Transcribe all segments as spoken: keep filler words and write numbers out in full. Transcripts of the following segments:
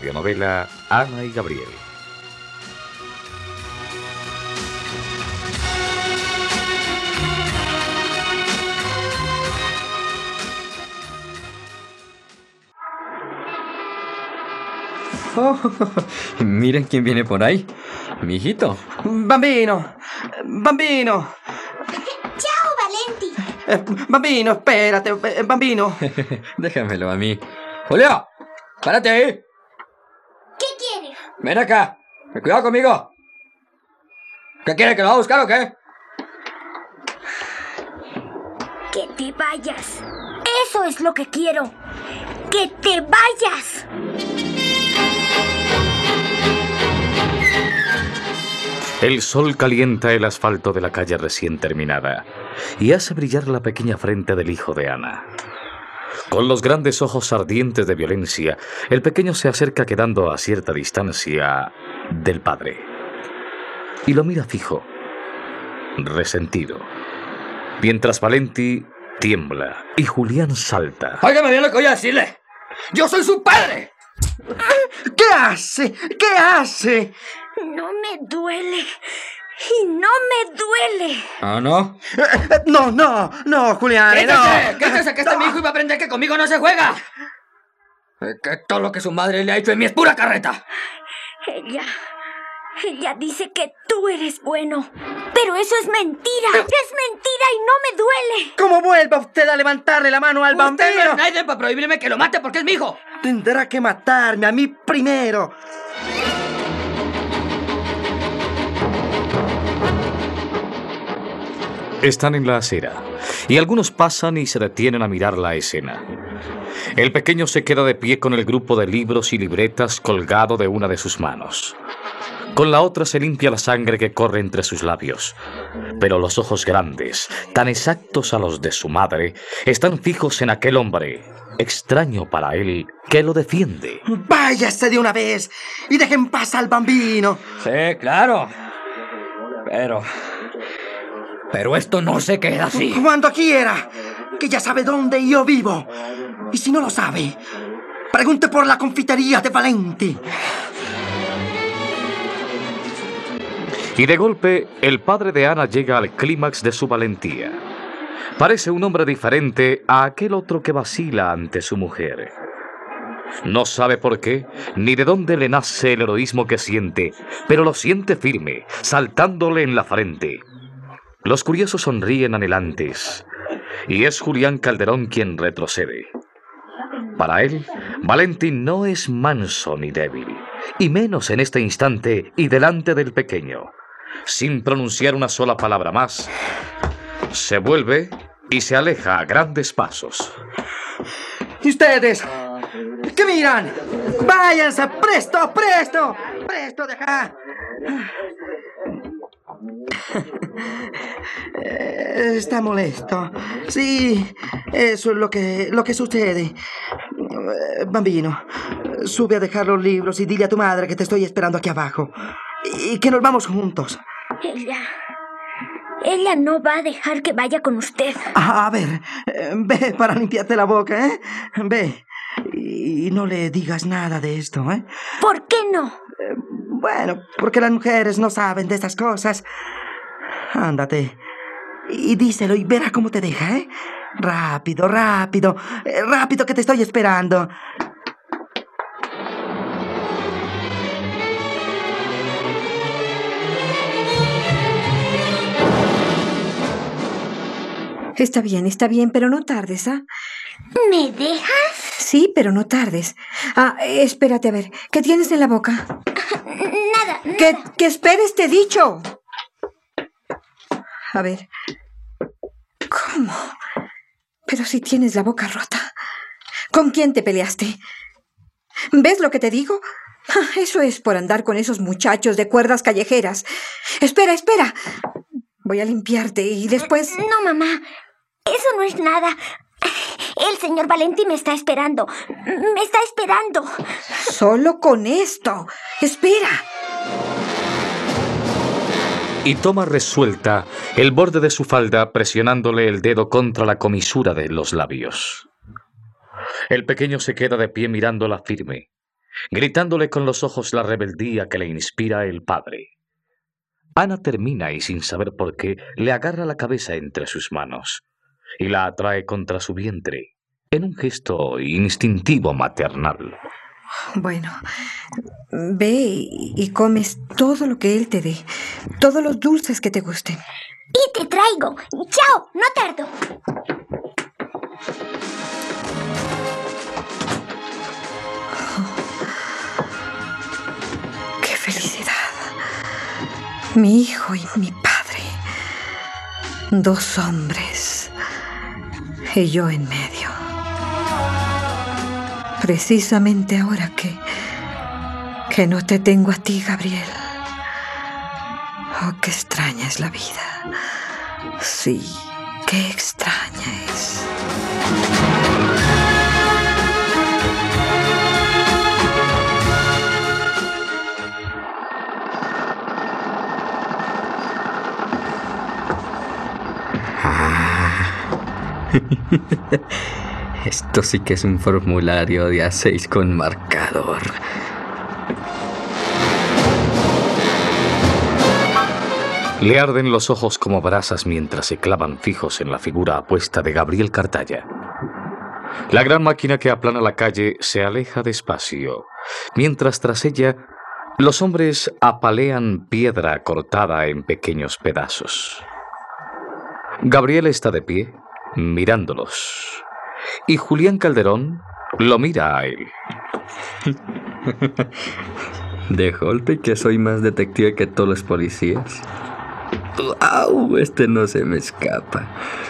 radionovela Ana y Gabriel. Oh, miren quién viene por ahí. Mi hijito. Bambino, bambino. Ciao, Valenti. Eh, bambino, espérate, eh, bambino. Déjamelo a mí. Julio, párate ahí. ¿Qué quieres? Ven acá. Cuidado conmigo. ¿Qué quiere, que lo va a buscar o qué? Que te vayas. Eso es lo que quiero. ¡Que te vayas! El sol calienta el asfalto de la calle recién terminada y hace brillar la pequeña frente del hijo de Ana. Con los grandes ojos ardientes de violencia, el pequeño se acerca quedando a cierta distancia del padre. Y lo mira fijo, resentido. Mientras Valenti tiembla y Julián salta. Óigame bien lo que voy a decirle. ¡Yo soy su padre! ¿Qué hace? ¿Qué hace? No me duele. Y no me duele. ¿Ah, no? Eh, eh, no, no, no, Julián, ¡Quítese! no. ¡Quítese, que este No. mi hijo iba a aprender que conmigo no se juega! Es que todo lo que su madre le ha hecho en mí es pura carreta. Ella... Ella dice que tú eres bueno. Pero eso es mentira. Es mentira y no me duele. ¿Cómo vuelva usted a levantarle la mano al Usted no bambino? es nadie para prohibirme que lo mate porque es mi hijo. Tendrá que matarme a mí primero. Están en la acera, y algunos pasan y se detienen a mirar la escena. El pequeño se queda de pie con el grupo de libros y libretas colgado de una de sus manos. Con la otra se limpia la sangre que corre entre sus labios. Pero los ojos grandes, tan exactos a los de su madre, están fijos en aquel hombre, extraño para él, que lo defiende. Váyase de una vez y deje en paz al bambino. Sí, claro. Pero... Pero esto no se queda así. Cuando quiera, que ya sabe dónde yo vivo. Y si no lo sabe, pregunte por la confitería de Valenti. Y de golpe, el padre de Ana llega al clímax de su valentía. Parece un hombre diferente a aquel otro que vacila ante su mujer. No sabe por qué, ni de dónde le nace el heroísmo que siente, pero lo siente firme, saltándole en la frente. Los curiosos sonríen anhelantes, y es Julián Calderón quien retrocede. Para él, Valenti no es manso ni débil, y menos en este instante y delante del pequeño. Sin pronunciar una sola palabra más, se vuelve y se aleja a grandes pasos. ¿Y ustedes? ¿Qué miran? ¡Váyanse! ¡Presto, presto! ¡Presto, deja! Eh, Está molesto. Sí, eso es lo que, lo que sucede. Eh, Bambino, sube a dejar los libros y dile a tu madre que te estoy esperando aquí abajo. Y que nos vamos juntos. Ella... Ella no va a dejar que vaya con usted. A ver, eh, ve para limpiarte la boca, ¿eh? Ve. Y no le digas nada de esto, ¿eh? ¿Por qué no? Eh, Bueno, porque las mujeres no saben de estas cosas. Ándate. Y díselo y verá cómo te deja, ¿eh? Rápido, rápido. eh, Rápido que te estoy esperando. Está bien, está bien, pero no tardes, ¿ah? ¿Me dejas? Sí, pero no tardes. Ah, espérate a ver. ¿Qué tienes en la boca? Nada, nada. ¡Que, que esperes, te he dicho! A ver. ¿Cómo? Pero si tienes la boca rota. ¿Con quién te peleaste? ¿Ves lo que te digo? Ah, eso es por andar con esos muchachos de cuerdas callejeras. Espera, espera. Voy a limpiarte y después... No, mamá. Eso no es nada. El señor Valenti me está esperando. Me está esperando. Solo con esto. Espera. Y toma resuelta el borde de su falda, presionándole el dedo contra la comisura de los labios. El pequeño se queda de pie mirándola firme, gritándole con los ojos la rebeldía que le inspira el padre. Ana termina y, sin saber por qué, le agarra la cabeza entre sus manos y la atrae contra su vientre, en un gesto instintivo maternal. Bueno, ve y, y comes todo lo que él te dé, todos los dulces que te gusten. Y te traigo. Chao, no tardo. ¡Qué felicidad! Mi hijo y mi padre. Dos hombres. Y yo en medio. Precisamente ahora que... que no te tengo a ti, Gabriel. Oh, qué extraña es la vida. Sí, qué extraña es. Esto sí que es un formulario de A seis con marcador. Le arden los ojos como brasas mientras se clavan fijos en la figura apuesta de Gabriel Cartaya. La gran máquina que aplana la calle se aleja despacio, mientras tras ella los hombres apalean piedra cortada en pequeños pedazos. Gabriel está de pie, mirándolos, y Julián Calderón lo mira a él. De golpe que soy más detective que todos los policías. ¡Au! Este no se me escapa.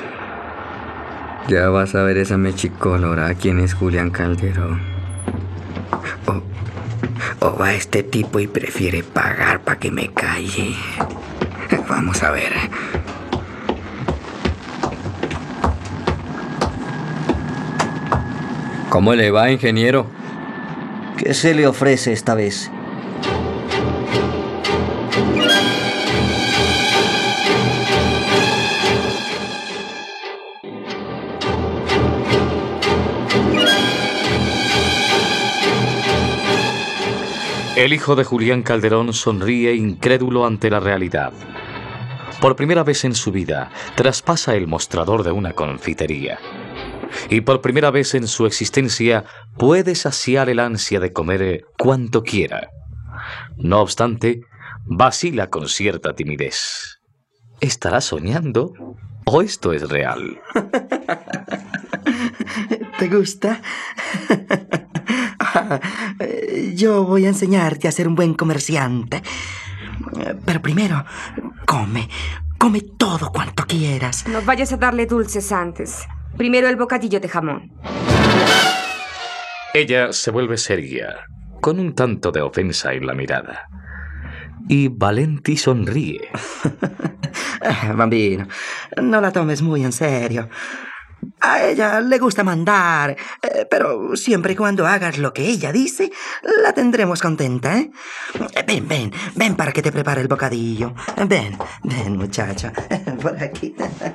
Ya vas a ver esa mechicolora. ¿Quién es Julián Calderón? O, o va este tipo y prefiere pagar para que me calle. Vamos a ver. ¿Cómo le va, ingeniero? ¿Qué se le ofrece esta vez? El hijo de Julián Calderón sonríe incrédulo ante la realidad. Por primera vez en su vida, traspasa el mostrador de una confitería. Y por primera vez en su existencia, puede saciar el ansia de comer cuanto quiera. No obstante, vacila con cierta timidez. ¿Estará soñando o esto es real? ¿Te gusta? Yo voy a enseñarte a ser un buen comerciante. Pero primero, come. Come todo cuanto quieras. No vayas a darle dulces antes. Primero el bocadillo de jamón. Ella se vuelve seria, con un tanto de ofensa en la mirada. Y Valenti sonríe. Bambino, no la tomes muy en serio. A ella le gusta mandar, eh, pero siempre y cuando hagas lo que ella dice, la tendremos contenta, ¿eh? Ven, ven, ven para que te prepare el bocadillo. Ven, ven, muchacha, por aquí.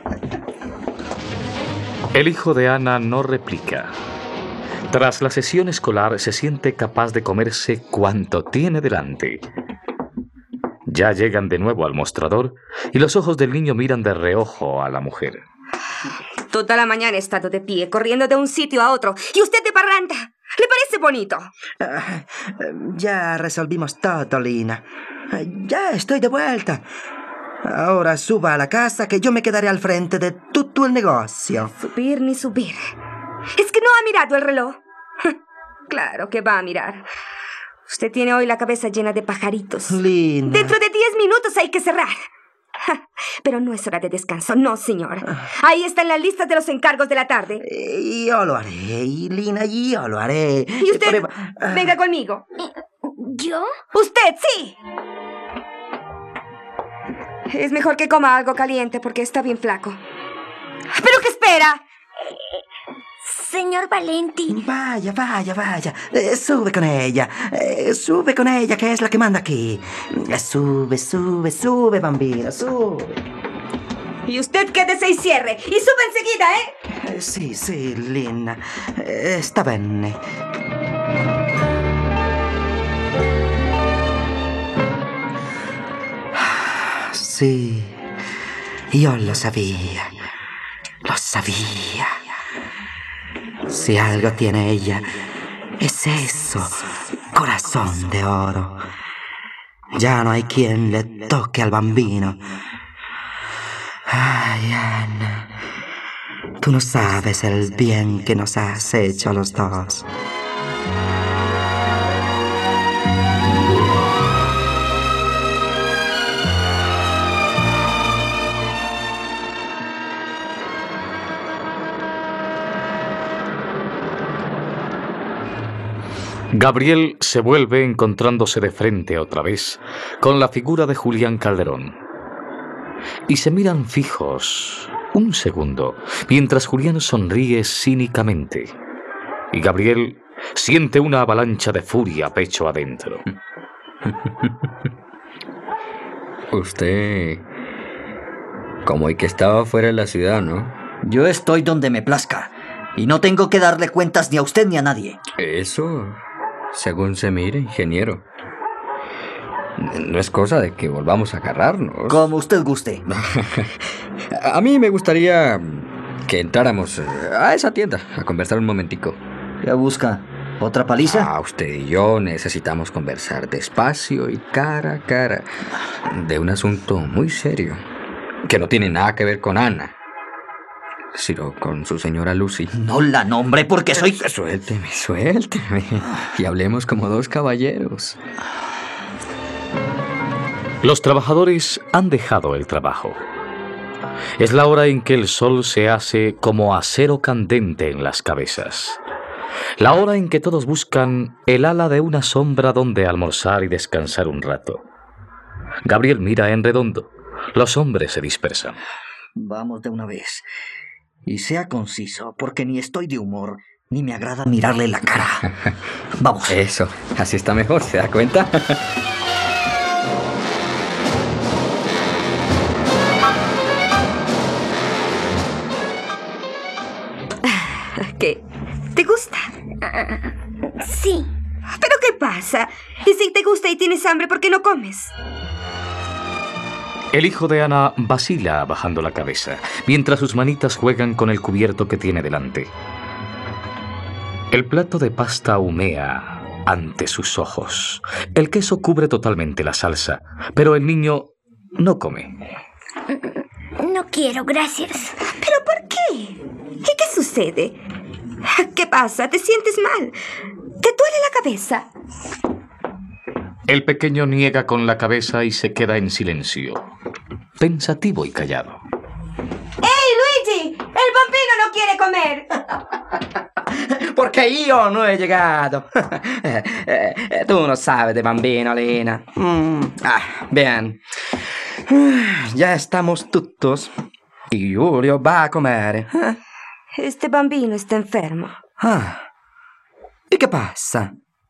El hijo de Ana no replica. Tras la sesión escolar se siente capaz de comerse cuanto tiene delante. Ya llegan de nuevo al mostrador y los ojos del niño miran de reojo a la mujer. Toda la mañana he estado de pie, corriendo de un sitio a otro, y usted de parranda. ¿Le parece bonito? Uh, ya resolvimos todo, Lina. Uh, ya estoy de vuelta. Ahora suba a la casa que yo me quedaré al frente de todo el negocio. Subir ni subir. ¿Es que no ha mirado el reloj? Claro que va a mirar. Usted tiene hoy la cabeza llena de pajaritos. Lina. Dentro de diez minutos hay que cerrar. Pero no es hora de descanso, no, señor. Ahí están las listas de los encargos de la tarde. Eh, yo lo haré, Lina, yo lo haré. ¿Y usted? Pero... Venga conmigo. ¿Yo? ¡Usted, sí! Es mejor que coma algo caliente porque está bien flaco. ¿Pero qué espera? Señor Valenti. Vaya, vaya, vaya. Eh, sube con ella. Eh, sube con ella, que es la que manda aquí. Eh, sube, sube, sube, bambino, sube. Y usted quédese y cierre. Y sube enseguida, ¿eh? Eh, sì, sì, Lina. Eh, sta bene. sí. Yo lo sabía. Lo sabía. Si algo tiene ella, es eso. Corazón de oro. Ya no hay quien le toque al bambino. Ay, Ana. Tú no sabes el bien que nos has hecho a los dos. Gabriel se vuelve encontrándose de frente otra vez con la figura de Julián Calderón. Y se miran fijos un segundo, mientras Julián sonríe cínicamente. Y Gabriel siente una avalancha de furia pecho adentro. Usted... como el que estaba fuera de la ciudad, ¿no? Yo estoy donde me plazca. Y no tengo que darle cuentas ni a usted ni a nadie. Eso, según se mire, ingeniero. No es cosa de que volvamos a agarrarnos. Como usted guste. A mí me gustaría que entráramos a esa tienda a conversar un momentico. ¿Qué busca? ¿Otra paliza? Ah, usted y yo necesitamos conversar despacio y cara a cara de un asunto muy serio que no tiene nada que ver con Ana, sino con su señora Lucy. No la nombre porque soy... Suélteme, suélteme. Y hablemos como dos caballeros. Los trabajadores han dejado el trabajo. Es la hora en que el sol se hace como acero candente en las cabezas. La hora en que todos buscan el ala de una sombra donde almorzar y descansar un rato. Gabriel mira en redondo. Los hombres se dispersan. Vamos de una vez. Y sea conciso, porque ni estoy de humor, ni me agrada mirarle la cara. Vamos. Eso, así está mejor, ¿se da cuenta? ¿Qué? ¿Te gusta? Sí. ¿Pero qué pasa? Y si te gusta y tienes hambre, ¿por qué no comes? El hijo de Ana vacila bajando la cabeza, mientras sus manitas juegan con el cubierto que tiene delante. El plato de pasta humea ante sus ojos. El queso cubre totalmente la salsa, pero el niño no come. No quiero, gracias. ¿Pero por qué? ¿Y qué sucede? ¿Qué pasa? ¿Te sientes mal? ¿Te duele la cabeza? El pequeño niega con la cabeza y se queda en silencio, pensativo y callado. ¡Hey, Luigi! ¡El bambino no quiere comer! Porque yo no he llegado. Tú no sabes de bambino, Lina. Mm. Ah, bien. Ya estamos todos. Y Julio va a comer. Este bambino está enfermo. Ah. ¿Y qué pasa?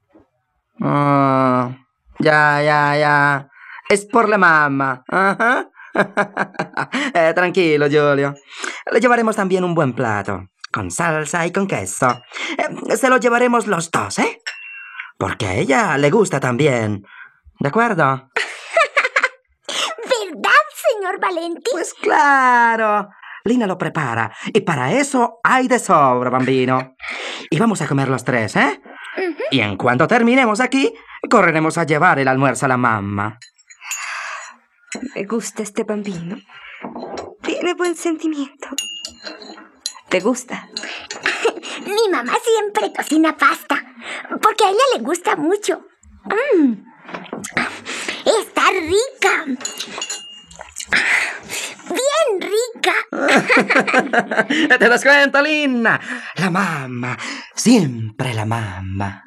Ah, ya, ya, ya. Es por la mamá. Ajá. eh, tranquilo, Julio. Le llevaremos también un buen plato. Con salsa y con queso. Eh, se lo llevaremos los dos, ¿eh? Porque a ella le gusta también. ¿De acuerdo? ¿Verdad, señor Valenti? Pues claro. Lina lo prepara. Y para eso hay de sobra, bambino. Y vamos a comer los tres, ¿eh? Uh-huh. Y en cuanto terminemos aquí, correremos a llevar el almuerzo a la mamá. Me gusta este bambino. Tiene buen sentimiento. ¿Te gusta? Mi mamá siempre cocina pasta, porque a ella le gusta mucho. Mm. Está rica. Bien rica. ¿Te das cuenta, Lina? La mamá. Siempre la mamá.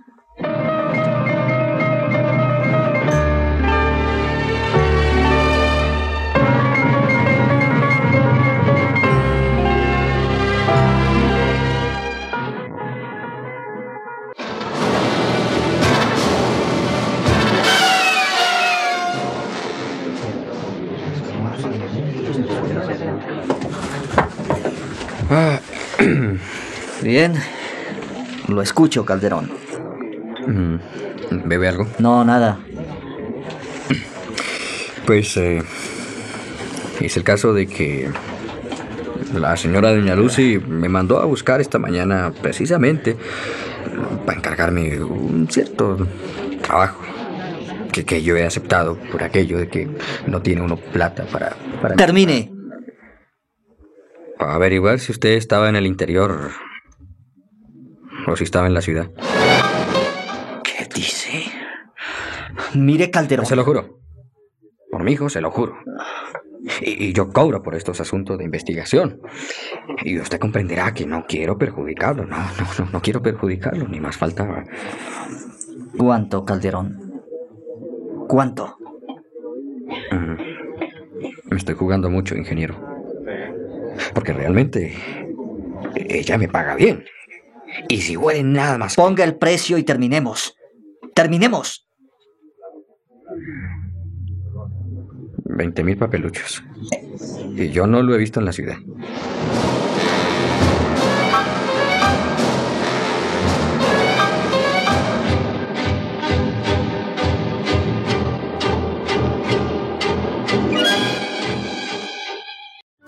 Ah, bien. Lo escucho, Calderón. ¿Bebe algo? No, nada. Pues, eh, Es el caso de que la señora Doña Lucy me mandó a buscar esta mañana precisamente para encargarme un cierto trabajo que, que yo he aceptado por aquello de que no tiene uno plata para... para... Termine. Para averiguar si usted estaba en el interior o si estaba en la ciudad. ¿Qué dice? Mire, Calderón. Se lo juro. Por mi hijo, se lo juro. Y, y yo cobro por estos asuntos de investigación. Y usted comprenderá que no quiero perjudicarlo. No, no, no, no quiero perjudicarlo, ni más faltaba. ¿Cuánto, Calderón? ¿Cuánto? Mm. Me estoy jugando mucho, ingeniero. Porque realmente ella me paga bien. Y si huele nada más... Ponga el precio y terminemos. ¡Terminemos! Veinte mil papeluchos. Y yo no lo he visto en la ciudad.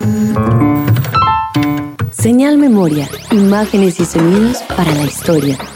Señal Memoria, imágenes y sonidos para la historia.